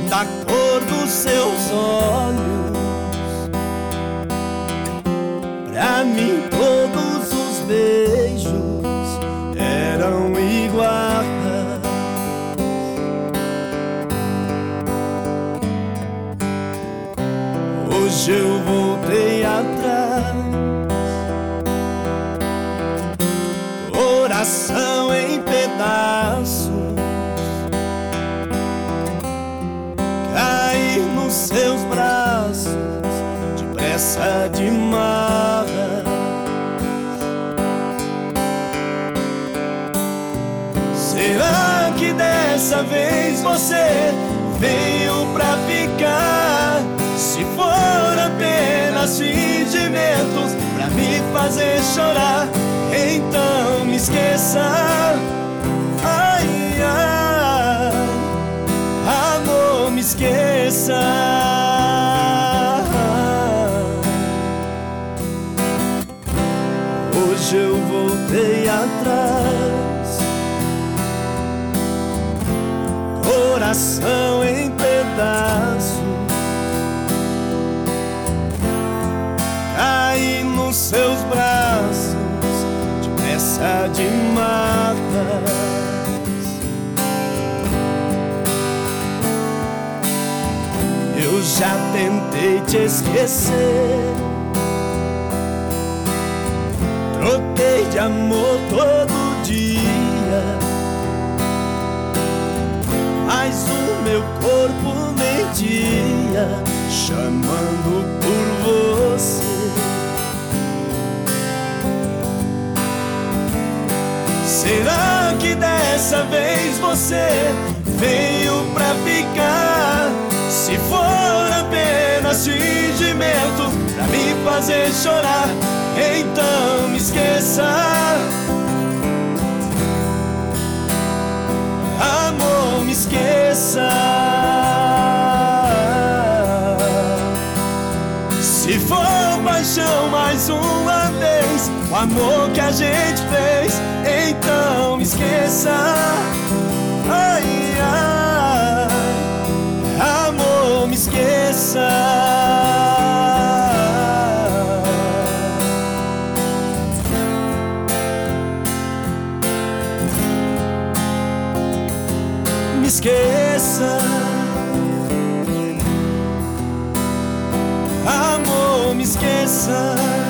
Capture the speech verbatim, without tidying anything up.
da cor dos seus olhos. Pra mim todos os beijos eram iguais. Hoje eu voltei atrás, coração em pedaços, cair nos seus braços depressa demais. Será que dessa vez você veio pra ficar? Se for apenas sentimentos pra me fazer chorar, então me esqueça. Ai, ai, amor, me esqueça. Hoje eu voltei atrás, coração em pedaços, caí nos seus braços depressa demais. Eu já tentei te esquecer, troquei de amor todo dia, mas o meu corpo mentia, chamando por você. Será que dessa vez você veio pra ficar? Se for apenas sentimento pra me fazer chorar, então me esqueça. Amor, me esqueça. Se for paixão mais uma vez, o amor que a gente fez, então me esqueça. Ai, ai, amor, me esqueça. Me esqueça. Amor, me esqueça.